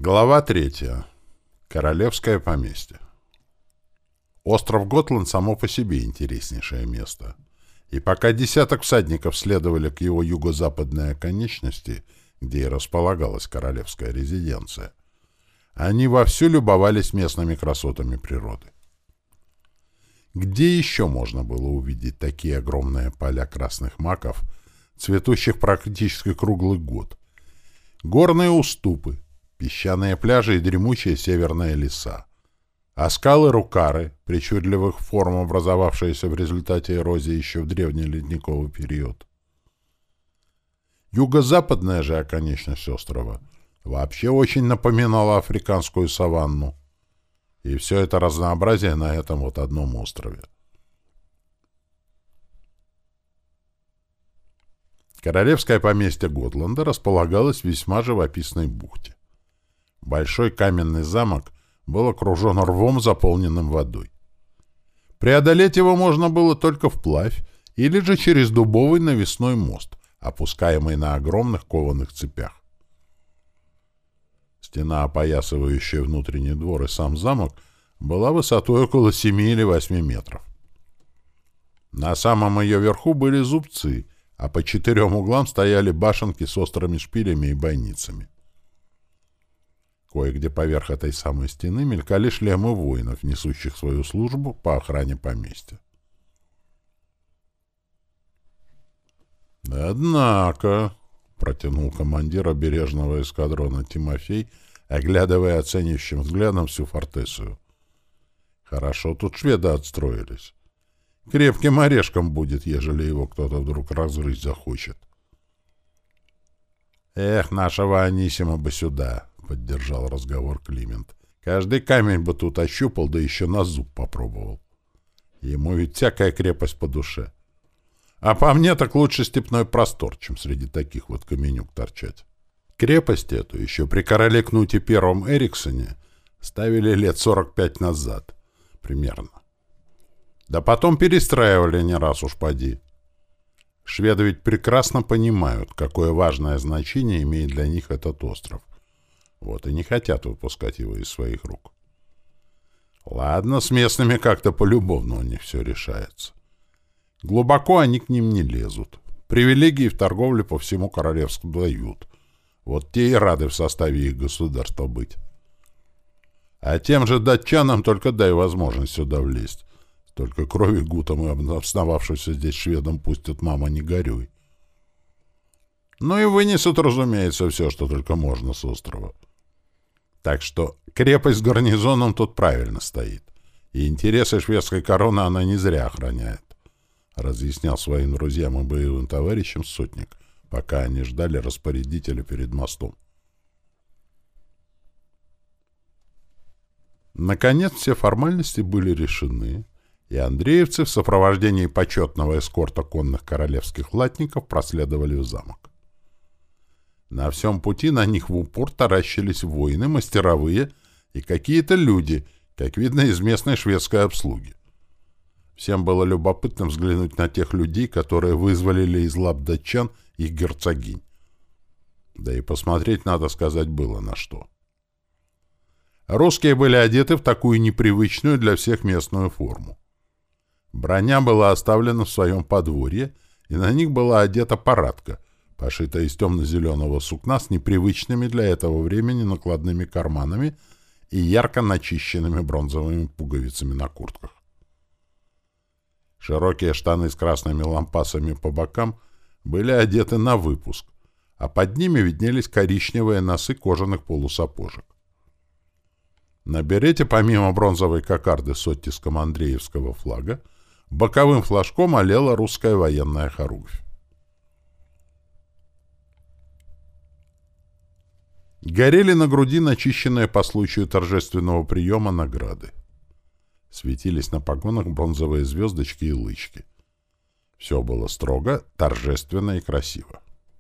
Глава 3. Королевское поместье. Остров Готланд само по себе интереснейшее место. И пока десяток всадников следовали к его юго-западной оконечности, где и располагалась королевская резиденция, они вовсю любовались местными красотами природы. Где еще можно было увидеть такие огромные поля красных маков, цветущих практически круглый год, горные уступы, песчаные пляжи и дремучие северные леса, а скалы Рукары, причудливых форм, образовавшиеся в результате эрозии еще в древний ледниковый период. Юго-западная же оконечность острова вообще очень напоминала африканскую саванну. И все это разнообразие на этом вот одном острове. Королевское поместье Готланда располагалось в весьма живописной бухте. Большой каменный замок был окружен рвом, заполненным водой. Преодолеть его можно было только вплавь или же через дубовый навесной мост, опускаемый на огромных кованых цепях. Стена, опоясывающая внутренний двор и сам замок, была высотой около 7 или 8 метров. На самом ее верху были зубцы, а по 4 углам стояли башенки с острыми шпилями и бойницами. Кое-где поверх этой самой стены мелькали шлемы воинов, несущих свою службу по охране поместья. «Однако», — протянул командир обережного эскадрона Тимофей, оглядывая оценивающим взглядом всю фортецию. «Хорошо тут шведы отстроились. Крепким орешком будет, ежели его кто-то вдруг разгрызть захочет». «Эх, нашего Анисима бы сюда», — поддержал разговор Климент. «Каждый камень бы тут ощупал, да еще на зуб попробовал. Ему ведь всякая крепость по душе. А по мне так лучше степной простор, чем среди таких вот каменюк торчать». Крепость эту еще при короле Кнуте Первом Эриксоне ставили лет 45 назад, примерно. Да потом перестраивали не раз уж поди. Шведы ведь прекрасно понимают, какое важное значение имеет для них этот остров. Вот и не хотят выпускать его из своих рук. Ладно, с местными как-то полюбовно у них все решается. Глубоко они к ним не лезут. Привилегии в торговле по всему королевству дают. Вот те и рады в составе их государства быть. А тем же датчанам только дай возможность сюда влезть. Только крови гутам и обосновавшимся здесь шведам пустят, мама, не горюй. Ну и вынесут, разумеется, все, что только можно с острова. Так что крепость с гарнизоном тут правильно стоит. И интересы шведской короны она не зря охраняет, разъяснял своим друзьям и боевым товарищам сотник, пока они ждали распорядителя перед мостом. Наконец все формальности были решены, и андреевцы в сопровождении почетного эскорта конных королевских латников проследовали в замок. На всем пути на них в упор таращились воины, мастеровые и какие-то люди, как видно, из местной шведской обслуги. Всем было любопытно взглянуть на тех людей, которые вызволили из лап датчан их герцогинь. Да и посмотреть, надо сказать, было на что. Русские были одеты в такую непривычную для всех местную форму. Броня была оставлена в своем подворье, и на них была одета парадка, пошитая из темно-зеленого сукна с непривычными для этого времени накладными карманами и ярко начищенными бронзовыми пуговицами на куртках. Широкие штаны с красными лампасами по бокам были одеты на выпуск, а под ними виднелись коричневые носы кожаных полусапожек. На берете, помимо бронзовой кокарды с оттиском Андреевского флага, боковым флажком олела русская военная хоругвь. Горели на груди начищенные по случаю торжественного приема награды. Светились на погонах бронзовые звездочки и лычки. Все было строго, торжественно и красиво.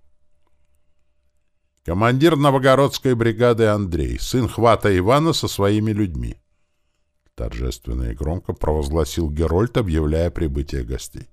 Командир новгородской бригады Андрей, сын хвата Ивана со своими людьми. Торжественно и громко провозгласил Герольд, объявляя прибытие гостей.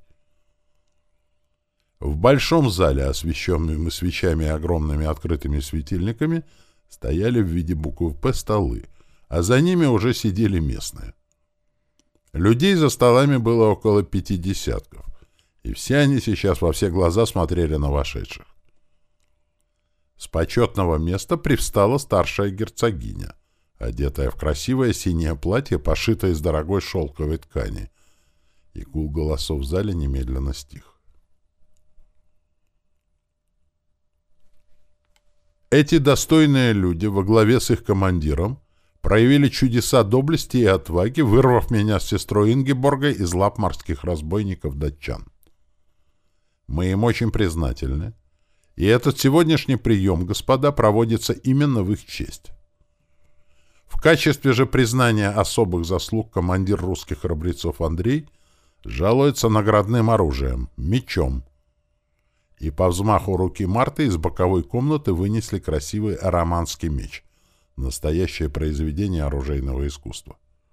В большом зале, освещенном свечами и огромными открытыми светильниками, Стояли в виде буквы «П» столы, а за ними уже сидели местные. Людей за столами было около 50, и все они сейчас во все глаза смотрели на вошедших. С почетного места привстала старшая герцогиня, одетая в красивое синее платье, пошитое из дорогой шелковой ткани, и гул голосов в зале немедленно стих. Эти достойные люди во главе с их командиром проявили чудеса доблести и отваги, вырвав меня с сестрой Ингеборгой из лап морских разбойников-датчан. Мы им очень признательны, и этот сегодняшний прием, господа, проводится именно в их честь. В качестве же признания особых заслуг командир русских храбрецов Андрей жалуется наградным оружием — мечом. И по взмаху руки Марты из боковой комнаты вынесли красивый романский меч — настоящее произведение оружейного искусства.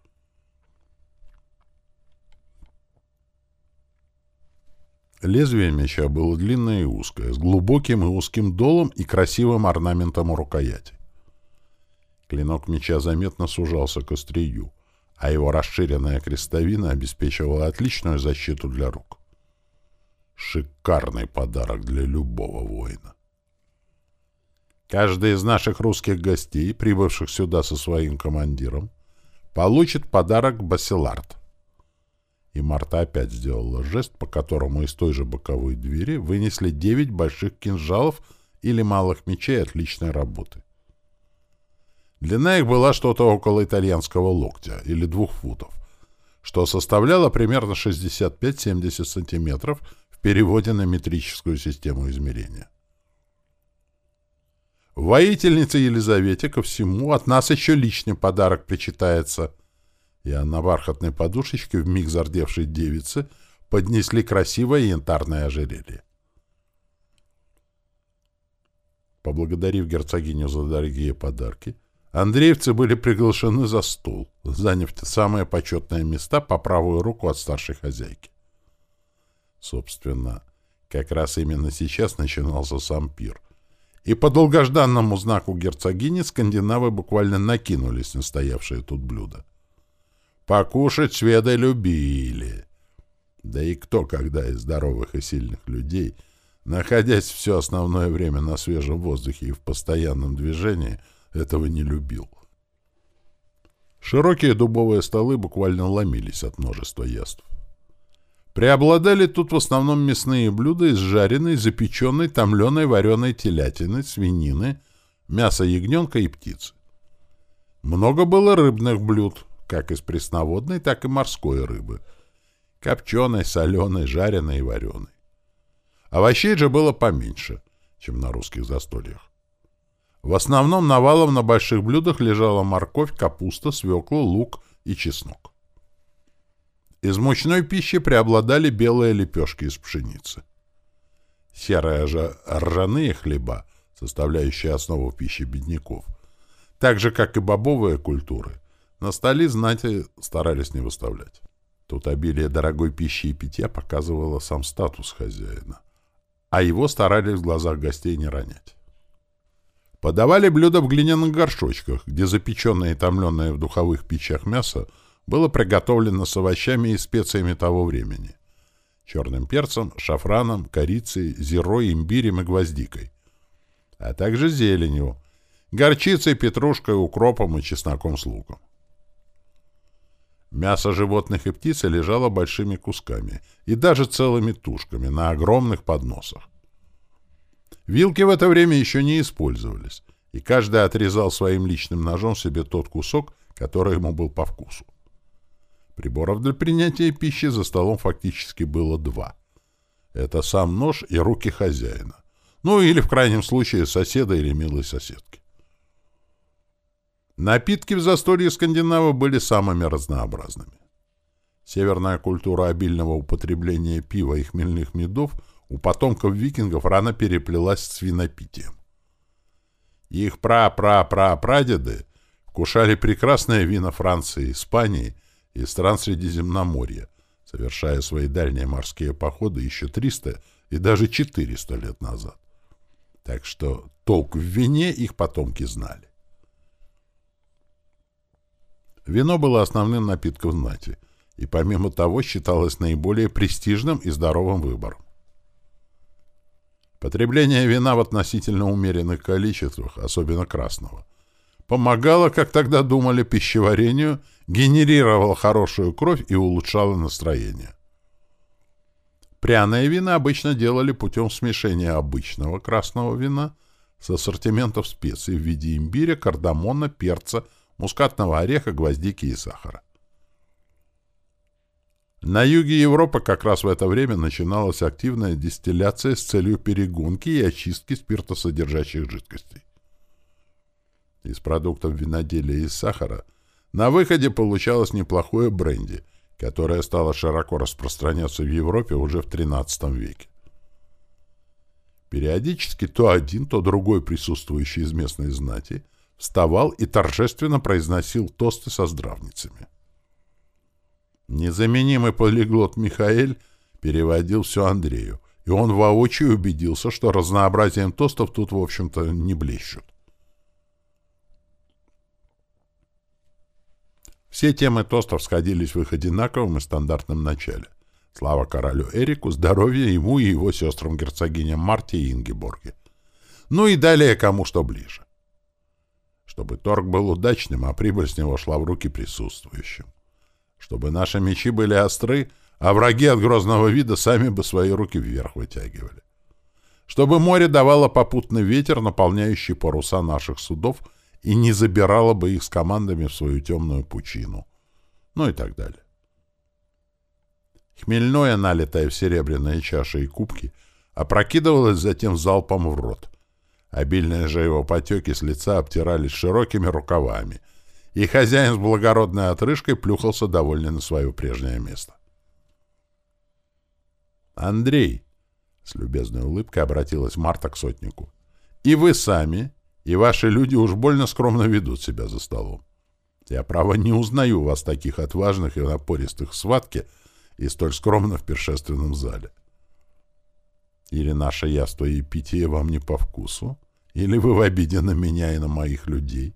Лезвие меча было длинное и узкое, с глубоким и узким долом и красивым орнаментом у рукояти. Клинок меча заметно сужался к острию, а его расширенная крестовина обеспечивала отличную защиту для рук. Шикарный подарок для любого воина. Каждый из наших русских гостей, прибывших сюда со своим командиром, получит подарок басилард. И Марта опять сделала жест, по которому из той же боковой двери вынесли 9 больших кинжалов или малых мечей отличной работы. Длина их была что-то около итальянского локтя, или 2 футов, что составляло примерно 65-70 сантиметров в переводе на метрическую систему измерения. Воительнице Елизавете ко всему от нас еще личный подарок причитается. И на бархатной подушечке вмиг зардевшей девицы поднесли красивое янтарное ожерелье. Поблагодарив герцогиню за дорогие подарки, андреевцы были приглашены за стол, заняв те самые почетные места по правую руку от старшей хозяйки. Собственно, как раз именно сейчас начинался сам пир, и по долгожданному знаку герцогини скандинавы буквально накинулись на стоявшие тут блюда. Покушать шведы любили. Да и кто, когда из здоровых и сильных людей, находясь все основное время на свежем воздухе и в постоянном движении, этого не любил. Широкие дубовые столы буквально ломились от множества яств. Преобладали тут в основном мясные блюда из жареной, запеченной, томленой, вареной телятины, свинины, мяса ягненка и птицы. Много было рыбных блюд, как из пресноводной, так и морской рыбы. Копченой, соленой, жареной и вареной. Овощей же было поменьше, чем на русских застольях. В основном навалом на больших блюдах лежала морковь, капуста, свекла, лук и чеснок. Из мучной пищи преобладали белые лепешки из пшеницы. Серые же ржаные хлеба, составляющие основу пищи бедняков, так же, как и бобовые культуры, на столе знати старались не выставлять. Тут обилие дорогой пищи и питья показывало сам статус хозяина, а его старались в глазах гостей не ронять. Подавали блюда в глиняных горшочках, где запеченное и томленное в духовых печах мясо было приготовлено с овощами и специями того времени: черным перцем, шафраном, корицей, зирой, имбирем и гвоздикой, а также зеленью, горчицей, петрушкой, укропом и чесноком с луком. Мясо животных и птицы лежало большими кусками и даже целыми тушками на огромных подносах. Вилки в это время еще не использовались, и каждый отрезал своим личным ножом себе тот кусок, который ему был по вкусу. Приборов для принятия пищи за столом фактически было 2. Это сам нож и руки хозяина. Ну или, в крайнем случае, соседа или милой соседки. Напитки в застолье скандинавов были самыми разнообразными. Северная культура обильного употребления пива и хмельных медов у потомков викингов рано переплелась с винопитием. Их пра-пра-пра-прадеды вкушали прекрасное вино Франции, Испании и стран Средиземноморья, совершая свои дальние морские походы еще 300 и даже 400 лет назад. Так что толк в вине их потомки знали. Вино было основным напитком знати, и помимо того считалось наиболее престижным и здоровым выбором. Потребление вина в относительно умеренных количествах, особенно красного, помогало, как тогда думали, пищеварению, генерировало хорошую кровь и улучшало настроение. Пряные вина обычно делали путем смешения обычного красного вина с ассортиментом специй в виде имбиря, кардамона, перца, мускатного ореха, гвоздики и сахара. На юге Европы как раз в это время начиналась активная дистилляция с целью перегонки и очистки спиртосодержащих жидкостей. Из продуктов виноделия и сахара на выходе получалось неплохое бренди, которое стало широко распространяться в Европе уже в XIII веке. Периодически то один, то другой присутствующий из местной знати вставал и торжественно произносил тосты со здравницами. Незаменимый полиглот Михаэль переводил все Андрею, и он воочию убедился, что разнообразием тостов тут, в общем-то, не блещут. Все темы тостов сходились в их одинаковом и стандартном начале. Слава королю Эрику, здоровья ему и его сестрам-герцогиням Марте и Ингеборге. Ну и далее кому что ближе. Чтобы торг был удачным, а прибыль с него шла в руки присутствующим. Чтобы наши мечи были остры, а враги от грозного вида сами бы свои руки вверх вытягивали. Чтобы море давало попутный ветер, наполняющий паруса наших судов, и не забирало бы их с командами в свою темную пучину. Ну и так далее. Хмельное, налитое в серебряные чаши и кубки, опрокидывалось затем залпом в рот. Обильные же его потеки с лица обтирались широкими рукавами, и хозяин с благородной отрыжкой плюхался довольно на свое прежнее место. «Андрей», — с любезной улыбкой обратилась Марта к сотнику, — «и вы сами, и ваши люди уж больно скромно ведут себя за столом. Я, право, не узнаю вас таких отважных и напористых в схватке и столь скромно в пиршественном зале. Или наше яство и питье вам не по вкусу, или вы в обиде на меня и на моих людей?»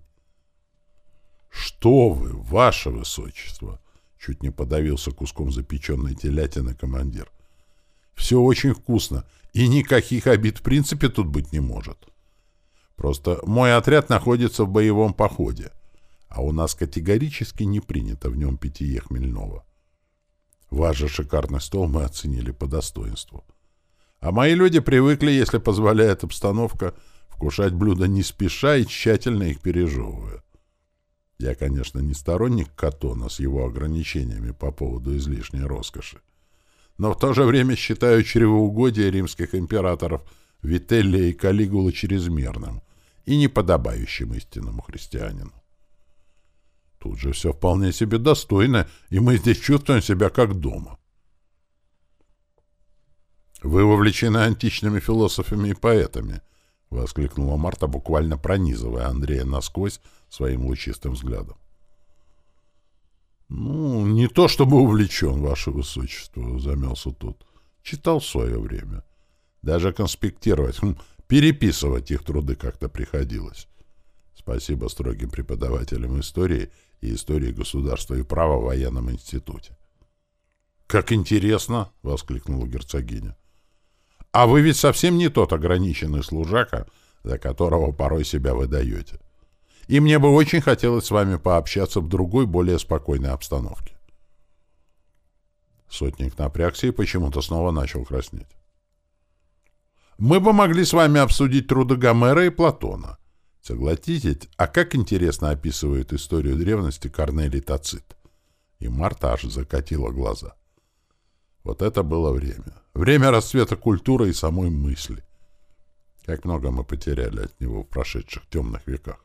«Что вы, ваше высочество!» — чуть не подавился куском запеченной телятины командир. «Все очень вкусно, и никаких обид в принципе тут быть не может. Просто мой отряд находится в боевом походе, а у нас категорически не принято в нем питье хмельного. Ваш же шикарный стол мы оценили по достоинству. А мои люди привыкли, если позволяет обстановка, вкушать блюда не спеша и тщательно их пережевывая. Я, конечно, не сторонник Катона с его ограничениями по поводу излишней роскоши, но в то же время считаю чревоугодие римских императоров Вителлия и Калигулы чрезмерным и неподобающим истинному христианину. Тут же все вполне себе достойно, и мы здесь чувствуем себя как дома. «Вы вовлечены античными философами и поэтами», — воскликнула Марта, буквально пронизывая Андрея насквозь своим лучистым взглядом. «Ну, не то чтобы увлечен, ваше высочество», — замялся тот. «Читал в свое время. Даже конспектировать, переписывать их труды как-то приходилось. Спасибо строгим преподавателям истории и истории государства и права в военном институте». «Как интересно!» — воскликнула герцогиня. «А вы ведь совсем не тот ограниченный служака, за которого порой себя выдаете. И мне бы очень хотелось с вами пообщаться в другой, более спокойной обстановке». Сотник напрягся и почему-то снова начал краснеть. «Мы бы могли с вами обсудить труды Гомера и Платона. Согласитесь, а как интересно описывает историю древности Корнелий Тацит». И Марта аж закатила глаза. Вот это было время. Время расцвета культуры и самой мысли. Как много мы потеряли от него в прошедших темных веках.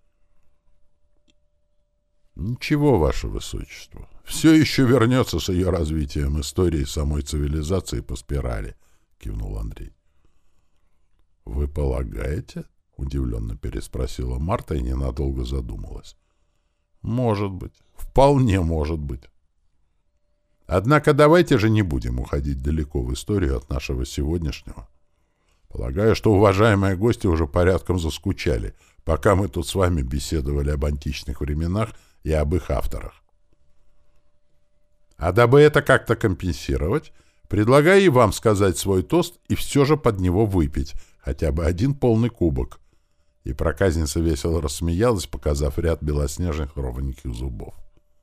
«Ничего, ваше высочество. Все еще вернется с ее развитием истории самой цивилизации по спирали», — кивнул Андрей. «Вы полагаете?» — удивленно переспросила Марта и ненадолго задумалась. «Может быть. Вполне может быть. Однако давайте же не будем уходить далеко в историю от нашего сегодняшнего. Полагаю, что уважаемые гости уже порядком заскучали пока мы тут с вами беседовали об античных временах и об их авторах. А дабы это как-то компенсировать, предлагаю и вам сказать свой тост и все же под него выпить, хотя бы один полный кубок». И проказница весело рассмеялась, показав ряд белоснежных ровненьких зубов.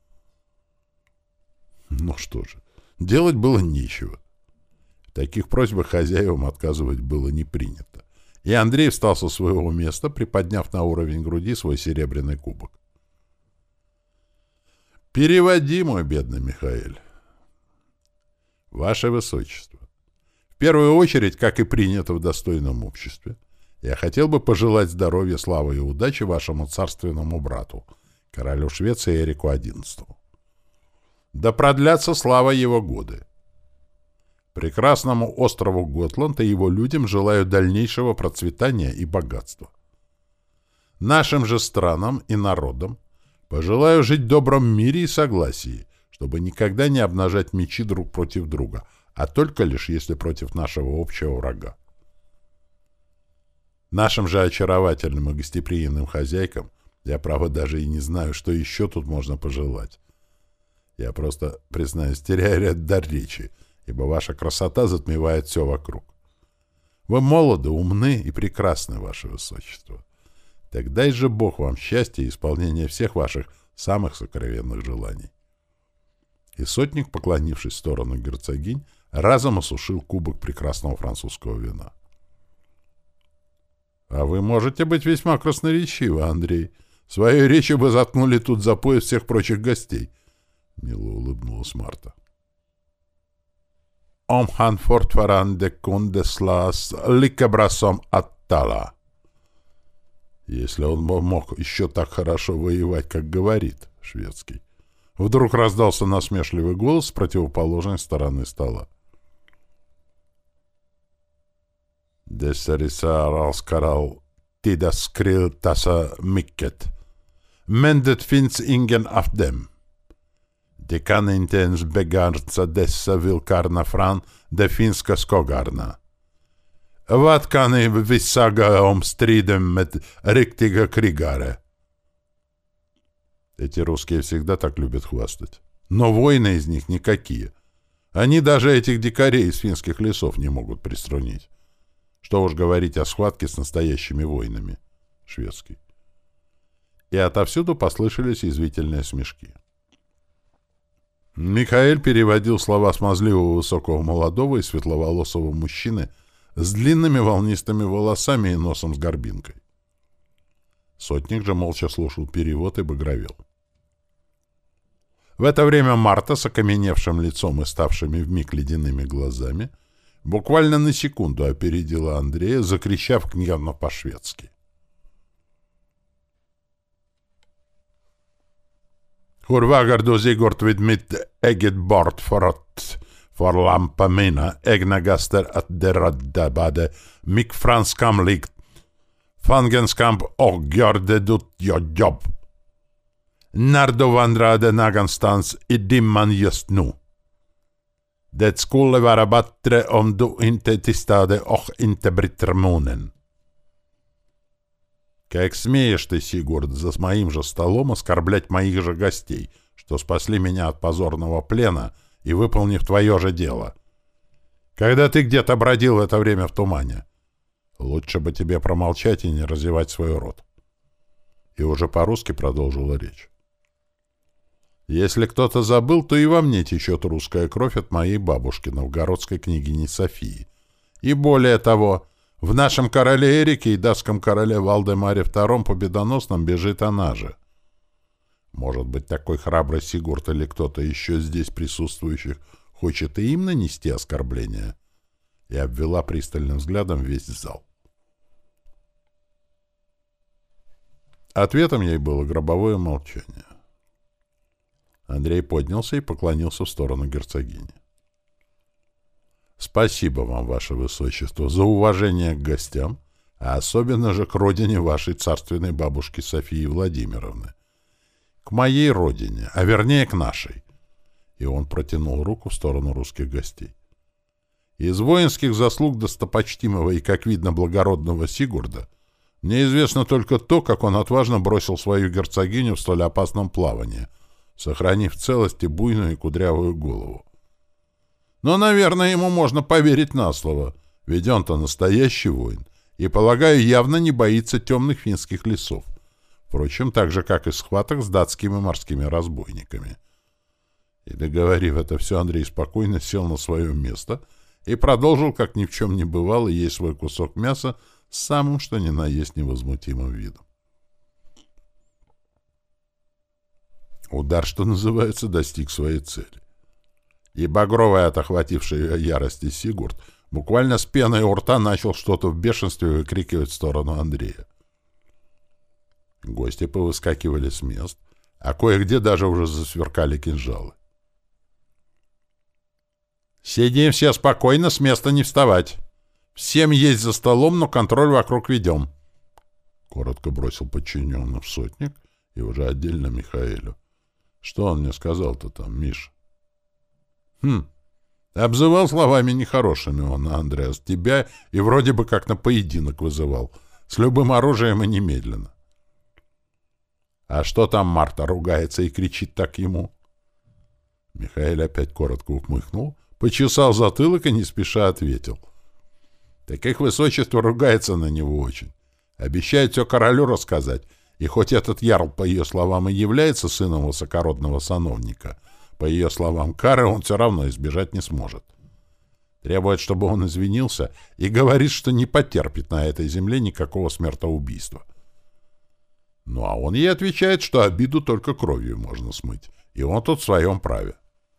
Ну что же, делать было нечего. В таких просьбах хозяевам отказывать было не принято. И Андрей встал со своего места, приподняв на уровень груди свой серебряный кубок. «Переводи, мой бедный Михаэль». «Ваше Высочество, в первую очередь, как и принято в достойном обществе, я хотел бы пожелать здоровья, славы и удачи вашему царственному брату, королю Швеции Эрику XI. Да продлятся слава его годы. Прекрасному острову Готланд и его людям желаю дальнейшего процветания и богатства. Нашим же странам и народам пожелаю жить в добром мире и согласии, чтобы никогда не обнажать мечи друг против друга, а только лишь если против нашего общего врага. Нашим же очаровательным и гостеприимным хозяйкам я, право, даже и не знаю, что еще тут можно пожелать. Я просто, признаюсь, теряю дар речи, ибо ваша красота затмевает все вокруг. Вы молоды, умны и прекрасны, ваше Высочество. Так дай же Бог вам счастья и исполнения всех ваших самых сокровенных желаний». И сотник, поклонившись в сторону герцогинь, разом осушил кубок прекрасного французского вина. «А вы можете быть весьма красноречивы, Андрей. Своей речью вы заткнули тут за пояс всех прочих гостей», — мило улыбнулась Марта. «Om han fortfarande kunde slåss lika bra som Attala». «Если он мог еще так хорошо воевать, как говорит шведский». Вдруг раздался насмешливый голос с противоположной стороны стола. «Dessa raskar tida skriltasa mycket. Men det finns ingen av dem. De kan inte ens begränsa dessa villkorna från de finska skogarna. Vad kan ni visaga om striden med riktiga krigare?» Эти русские всегда так любят хвастать. Но воины из них никакие. Они даже этих дикарей из финских лесов не могут приструнить. Что уж говорить о схватке с настоящими воинами. Шведский. И отовсюду послышались язвительные смешки. Михаэль переводил слова смазливого высокого молодого и светловолосого мужчины с длинными волнистыми волосами и носом с горбинкой. Сотник же молча слушал перевод и багровел. В это время Марта с окаменевшим лицом и ставшими вмиг ледяными глазами буквально на секунду опередила Андрея, закричав гневно по-шведски. «Hur vågar du, Sigurd, vid mitt eget bort för att förlampa mina egna gaster att de drabbade mig franskamligt fångenskap och gjorde ditt jobb? När du vandrade någonstans i dimman just nu. Det skulle vara bättre om du inte tystade och inte bryter munnen». «Как смеешь ты, Сигурд, за моим же столом оскорблять моих же гостей, что спасли меня от позорного плена и выполнив твое же дело? Когда ты где-то бродил в это время в тумане? Лучше бы тебе промолчать и не разевать свой рот». И уже по-русски продолжила речь. «Если кто-то забыл, то и во мне течет русская кровь от моей бабушки, новгородской княгини Софии. И более того, в нашем короле Эрике и датском короле Валдемаре II Победоносном бежит она же. Может быть, такой храбрый Сигурд или кто-то еще здесь присутствующих хочет и им нанести оскорбление?» И обвела пристальным взглядом весь зал. Ответом ей было гробовое молчание. Андрей поднялся и поклонился в сторону герцогини. «Спасибо вам, ваше Высочество, за уважение к гостям, а особенно же к родине вашей царственной бабушки Софии Владимировны. К моей родине, а вернее к нашей». И он протянул руку в сторону русских гостей. «Из воинских заслуг достопочтимого и, как видно, благородного Сигурда Мне известно только то, как он отважно бросил свою герцогиню в столь опасном плавании, сохранив в целости буйную и кудрявую голову. Но, наверное, ему можно поверить на слово, ведь он-то настоящий воин, и, полагаю, явно не боится темных финских лесов, впрочем, так же, как и схваток с датскими морскими разбойниками. И, договорив это все, Андрей спокойно сел на свое место и продолжил, как ни в чем не бывало, есть свой кусок мяса с самым что ни на есть невозмутимым видом. Удар, что называется, достиг своей цели. И багровый от охватившей ее ярости Сигурд буквально с пеной у рта начал что-то в бешенстве выкрикивать в сторону Андрея. Гости повыскакивали с мест, а кое-где даже уже засверкали кинжалы. «Сидим все спокойно, с места не вставать. Всем есть за столом, но контроль вокруг ведем», — коротко бросил подчиненным сотник и уже отдельно Михаэлю. «Что он мне сказал-то там, Миш?» Обзывал словами нехорошими он, Андреас, тебя и вроде бы как на поединок вызывал. С любым оружием и немедленно. А что там Марта ругается и кричит так ему?» Михаил опять коротко ухмыхнул, почесал затылок и не спеша ответил. «Так их высочество ругается на него очень. Обещает все королю рассказать, и хоть этот ярл, по ее словам, и является сыном высокородного сановника, по ее словам, кары он все равно избежать не сможет. Требует, чтобы он извинился, и говорит, что не потерпит на этой земле никакого смертоубийства. Ну, а он ей отвечает, что обиду только кровью можно смыть, и он тут в своем праве».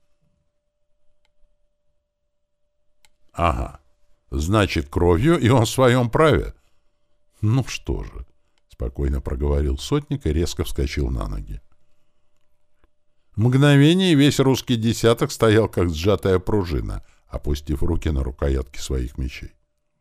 «Ага, значит, кровью, и он в своем праве?» «Ну что же», — спокойно проговорил сотник и резко вскочил на ноги. Мгновение весь русский десяток стоял, как сжатая пружина, опустив руки на рукоятки своих мечей.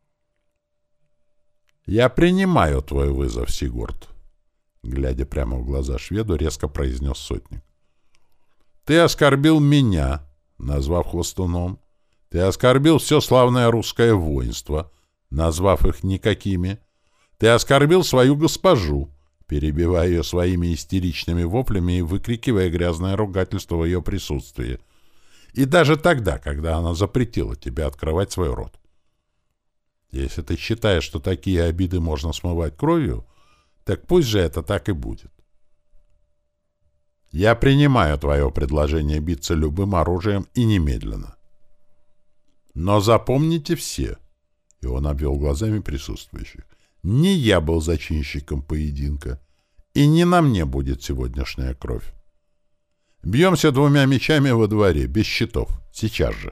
«Я принимаю твой вызов, Сигурд», — глядя прямо в глаза шведу, резко произнес сотник. «Ты оскорбил меня, назвав хвостуном. Ты оскорбил все славное русское воинство, назвав их никакими. Ты оскорбил свою госпожу, перебивая ее своими истеричными воплями и выкрикивая грязное ругательство в ее присутствии. И даже тогда, когда она запретила тебе открывать свой рот. Если ты считаешь, что такие обиды можно смывать кровью, так пусть же это так и будет. Я принимаю твое предложение биться любым оружием и немедленно. Но запомните все, и он обвел глазами присутствующих, не я был зачинщиком поединка, и не на мне будет сегодняшняя кровь. Бьемся двумя мечами во дворе, без щитов, сейчас же.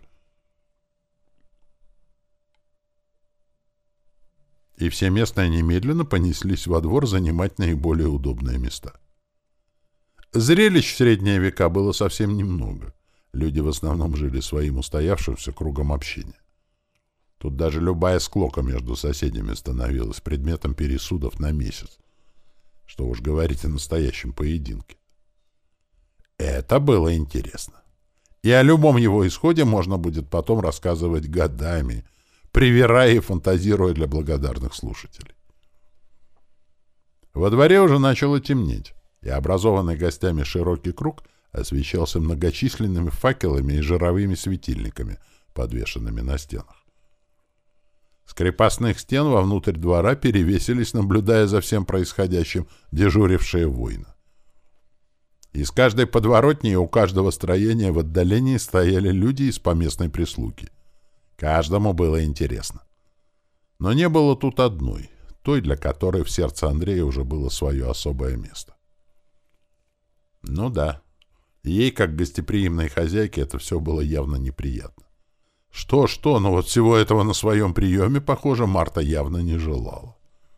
И все местные немедленно понеслись во двор занимать наиболее удобные места. Зрелищ в средние века было совсем немного. Люди в основном жили своим устоявшимся кругом общения. Тут даже любая склока между соседями становилась предметом пересудов на месяц. Что уж говорить о настоящем поединке. Это было интересно. И о любом его исходе можно будет потом рассказывать годами, привирая и фантазируя для благодарных слушателей. Во дворе уже начало темнеть, и образованный гостями широкий круг освещался многочисленными факелами и жировыми светильниками, подвешенными на стенах. С крепостных стен вовнутрь двора перевесились, наблюдая за всем происходящим, дежурившие воины. Из каждой подворотни и у каждого строения в отдалении стояли люди из поместной прислуги. Каждому было интересно. Но не было тут одной, той, для которой в сердце Андрея уже было свое особое место. Ну да, ей, как гостеприимной хозяйке, это все было явно неприятно. Что-что, но вот всего этого на своем приеме, похоже, Марта явно не желала.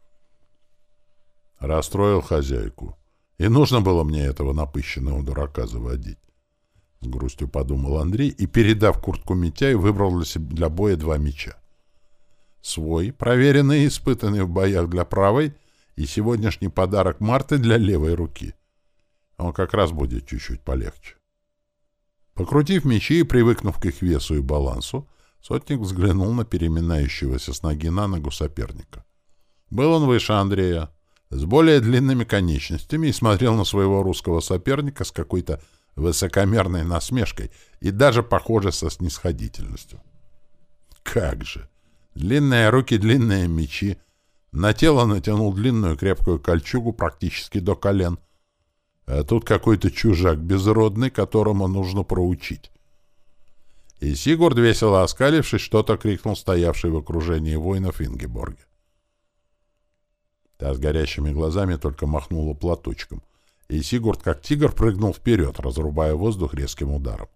Расстроил хозяйку. И нужно было мне этого напыщенного дурака заводить. С грустью подумал Андрей и, передав куртку Митяю, выбрал для боя 2 меча. Свой, проверенный и испытанный в боях для правой, и сегодняшний подарок Марты для левой руки. Он как раз будет чуть-чуть полегче. Покрутив мечи и привыкнув к их весу и балансу, сотник взглянул на переминающегося с ноги на ногу соперника. Был он выше Андрея, с более длинными конечностями и смотрел на своего русского соперника с какой-то высокомерной насмешкой и даже, похоже, со снисходительностью. Как же! Длинные руки, длинные мечи. На тело натянул длинную крепкую кольчугу практически до колен. А тут какой-то чужак безродный, которому нужно проучить. И Сигурд, весело оскалившись, что-то крикнул стоявший в окружении воинов Ингеборге. Та с горящими глазами только махнула платочком, и Сигурд, как тигр, прыгнул вперед, разрубая воздух резким ударом.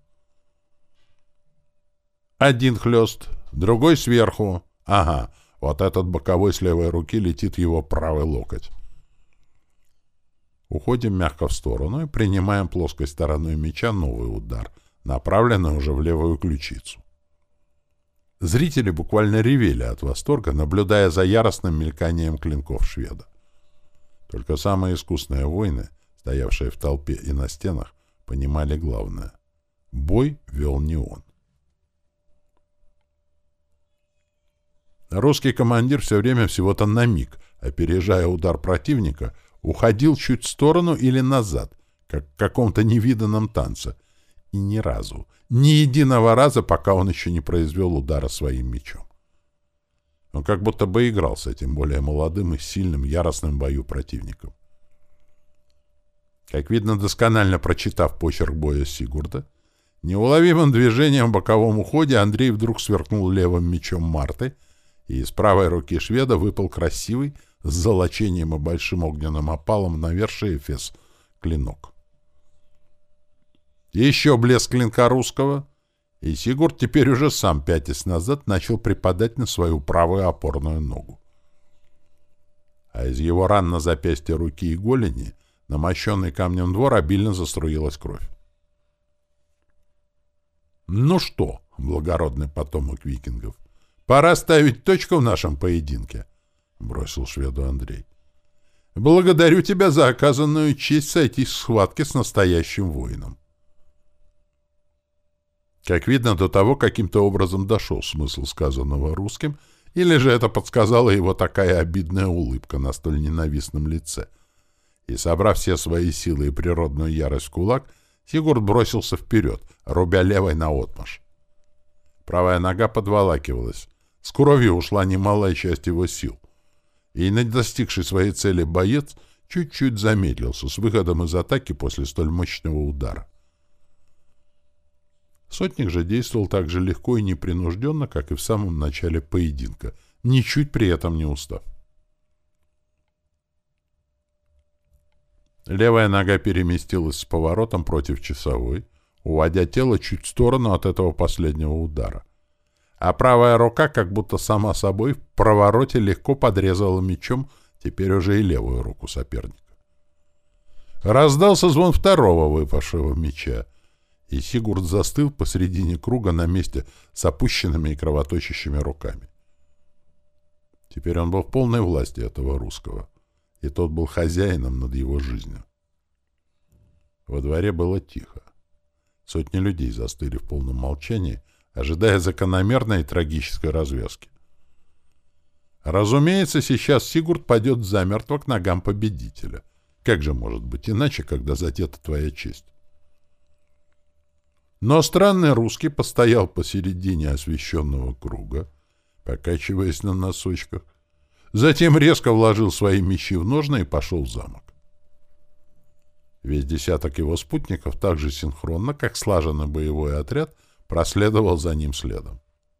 Один хлёст, другой сверху. Ага, вот этот боковой с левой руки летит его правый локоть. Уходим мягко в сторону и принимаем плоской стороной меча новый удар, направленный уже в левую ключицу. Зрители буквально ревели от восторга, наблюдая за яростным мельканием клинков шведа. Только самые искусные воины, стоявшие в толпе и на стенах, понимали главное. Бой вел не он. Русский командир все время всего-то на миг, опережая удар противника, уходил чуть в сторону или назад, как в каком-то невиданном танце, и ни разу, ни единого раза, пока он еще не произвел удара своим мечом. Он как будто бы играл с этим более молодым и сильным, яростным бою противником. Как видно, досконально прочитав почерк боя Сигурда, неуловимым движением в боковом уходе Андрей вдруг сверкнул левым мечом Марты, и из правой руки шведа выпал красивый, с золочением и большим огненным опалом навершие эфес клинок. Еще блеск клинка русского, и Сигурд теперь уже сам, пятясь назад, начал припадать на свою правую опорную ногу. А из его ран на запястье руки и голени, на мощенный камнем двор, обильно заструилась кровь. «Ну что, благородный потомок викингов, пора ставить точку в нашем поединке», — бросил шведу Андрей. «Благодарю тебя за оказанную честь сойтись в схватке с настоящим воином». Как видно, до того каким-то образом дошел смысл сказанного русским, или же это подсказала его такая обидная улыбка на столь ненавистном лице. И, собрав все свои силы и природную ярость в кулак, Сигурд бросился вперед, рубя левой наотмашь. Правая нога подволакивалась. С кровью ушла немалая часть его сил. И, не достигший своей цели боец, чуть-чуть замедлился с выходом из атаки после столь мощного удара. Сотник же действовал так же легко и непринужденно, как и в самом начале поединка, ничуть при этом не устав. Левая нога переместилась с поворотом против часовой, уводя тело чуть в сторону от этого последнего удара. А правая рука, как будто сама собой, в провороте легко подрезала мечом теперь уже и левую руку соперника. Раздался звон второго выпавшего меча, и Сигурд застыл посредине круга на месте с опущенными и кровоточащими руками. Теперь он был в полной власти этого русского, и тот был хозяином над его жизнью. Во дворе было тихо. Сотни людей застыли в полном молчании, ожидая закономерной и трагической развязки. Разумеется, сейчас Сигурд падет замертво к ногам победителя. Как же может быть иначе, когда задета твоя честь? Но странный русский постоял посередине освещенного круга, покачиваясь на носочках, затем резко вложил свои мечи в ножны и пошел в замок. Весь десяток его спутников так же синхронно, как слаженный боевой отряд, проследовал за ним следом.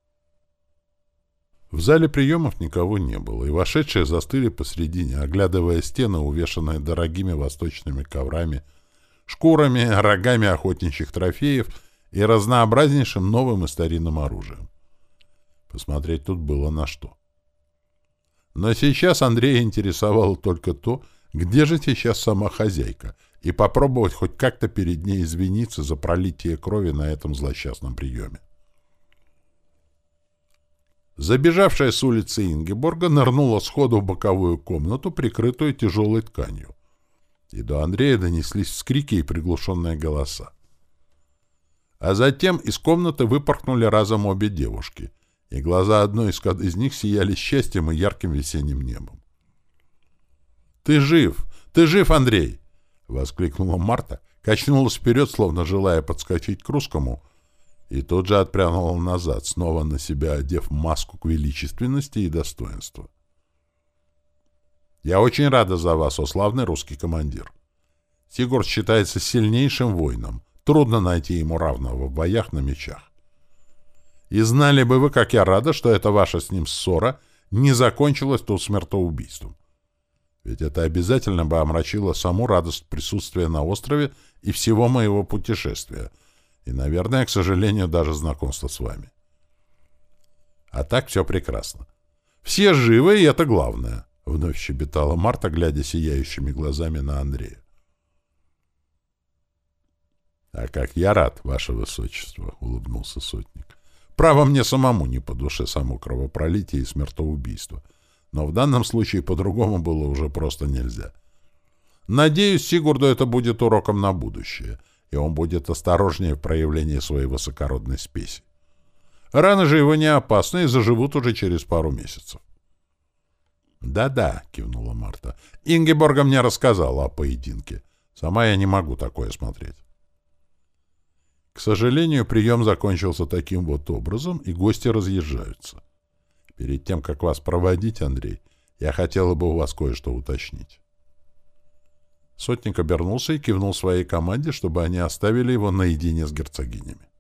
В зале приемов никого не было, и вошедшие застыли посредине, оглядывая стены, увешанные дорогими восточными коврами, шкурами, рогами охотничьих трофеев и разнообразнейшим новым и старинным оружием. Посмотреть тут было на что. Но сейчас Андрея интересовало только то, где же сейчас сама хозяйка, и попробовать хоть как-то перед ней извиниться за пролитие крови на этом злосчастном приеме. Забежавшая с улицы Ингеборга нырнула сходу в боковую комнату, прикрытую тяжелой тканью. И до Андрея донеслись вскрики и приглушенные голоса. А затем из комнаты выпорхнули разом обе девушки, и глаза одной из них сияли счастьем и ярким весенним небом. Ты жив! Ты жив, Андрей!» — воскликнула Марта, качнулась вперед, словно желая подскочить к русскому, и тут же отпрянула назад, снова на себя одев маску к величественности и достоинству. «Я очень рада за вас, о славный русский командир. Сигурд считается сильнейшим воином. Трудно найти ему равного в боях на мечах. И знали бы вы, как я рада, что эта ваша с ним ссора не закончилась тут смертоубийством. Ведь это обязательно бы омрачило саму радость присутствия на острове и всего моего путешествия, и, наверное, к сожалению, даже знакомства с вами. А так все прекрасно. Все живы, и это главное», — вновь щебетала Марта, глядя сияющими глазами на Андрея. «А как я рад, ваше высочество», — улыбнулся сотник. «Право, мне самому не по душе само кровопролитие и смертоубийство. Но в данном случае по-другому было уже просто нельзя. Надеюсь, Сигурду это будет уроком на будущее, и он будет осторожнее в проявлении своей высокородной спеси. Раны же его не опасны и заживут уже через пару месяцев». «Да-да», — кивнула Марта. «Ингеборга мне рассказала о поединке. Сама я не могу такое смотреть». К сожалению, прием закончился таким вот образом, и гости разъезжаются. Перед тем, как вас проводить, Андрей, я хотела бы у вас кое-что уточнить. Сотник обернулся и кивнул своей команде, чтобы они оставили его наедине с герцогинями.